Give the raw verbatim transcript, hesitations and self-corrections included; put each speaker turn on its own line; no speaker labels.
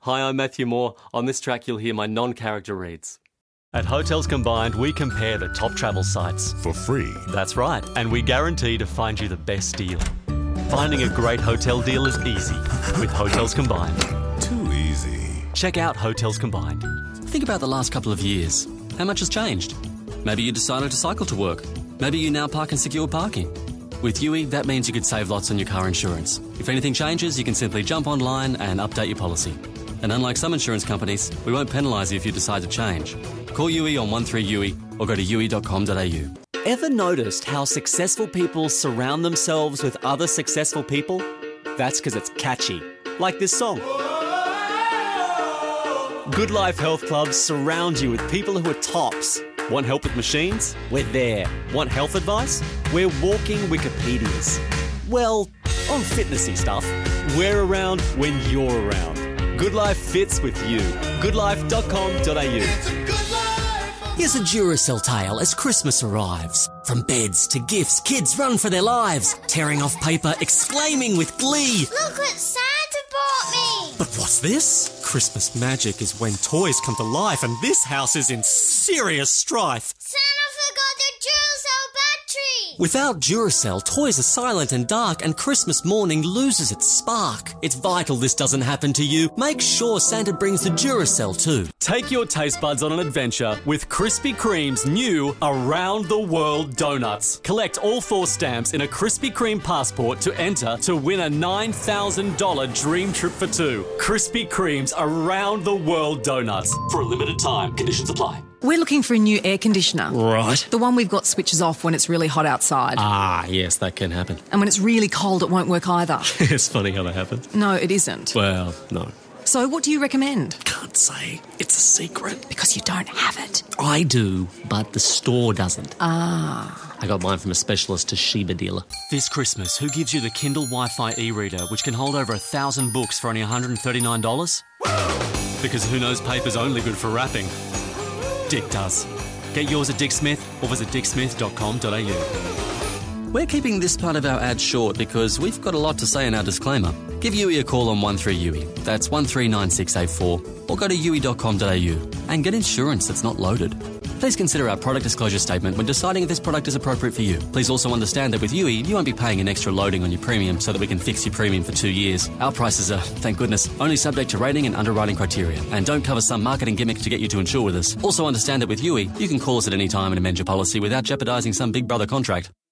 Hi, I'm Matthew Moore. On this track, you'll hear my non-character reads. At Hotels Combined, we compare the top travel sites.
For free.
That's right. And we guarantee to find you the best deal. Finding a great hotel deal is easy with Hotels Combined.
Too easy.
Check out Hotels Combined.
Think about the last couple of years. How much has changed? Maybe you decided to cycle to work. Maybe you now park in secure parking. With U I, that means you could save lots on your car insurance. If anything changes, you can simply jump online and update your policy. And unlike some insurance companies, we won't penalise you if you decide to change. Call U I on one three U I or go to U I dot com dot A U.
Ever noticed how successful people surround themselves with other successful people? That's because it's catchy. Like this song. Good Life Health Clubs surround you with people who are tops. Want help with machines? We're there. Want health advice? We're walking Wikipedias. Well, on fitnessy stuff. We're around when you're around. Good Life fits with you. good life dot com dot A U.
Here's a Duracell tale as Christmas arrives. From beds to gifts, kids run for their lives, tearing off paper, exclaiming with glee.
Look what Santa bought me!
But what's this? Christmas magic is when toys come to life, and this house is in serious strife.
Santa forgot the Duracell battery!
Without Duracell, toys are silent and dark, and Christmas morning loses its spark. It's vital this doesn't happen to you. Make sure Santa brings the Duracell too.
Take your taste buds on an adventure with Krispy Kreme's new Around the World Donuts. Collect all four stamps in a Krispy Kreme passport to enter to win a nine thousand dollars dream trip for two. Krispy Kreme's Around the World Donuts. For a limited time. Conditions apply.
We're looking for a new air conditioner.
Right.
The one we've got switches off when it's really hot outside.
Ah, yes, that can happen.
And when it's really cold, it won't work either.
It's funny how that happens.
No, it isn't.
Well, no.
So what do you recommend?
Can't say. It's a secret.
Because you don't have it.
I do, but the store doesn't.
Ah.
I got mine from a specialist Toshiba dealer.
This Christmas, who gives you the Kindle Wi-Fi e-reader, which can hold over a thousand books for only one hundred thirty-nine dollars? Because who knows paper's only good for wrapping? Dick does. Get yours at Dick Smith or visit dick smith dot com dot A U.
We're keeping this part of our ad short because we've got a lot to say in our disclaimer. Give U I a call on one three U I. That's one three nine six eight four. Or go to U I dot com dot A U and get insurance that's not loaded. Please consider our product disclosure statement when deciding if this product is appropriate for you. Please also understand that with U I, you won't be paying an extra loading on your premium so that we can fix your premium for two years. Our prices are, thank goodness, only subject to rating and underwriting criteria and don't cover some marketing gimmicks to get you to insure with us. Also understand that with U I, you can call us at any time and amend your policy without jeopardising some big brother contract.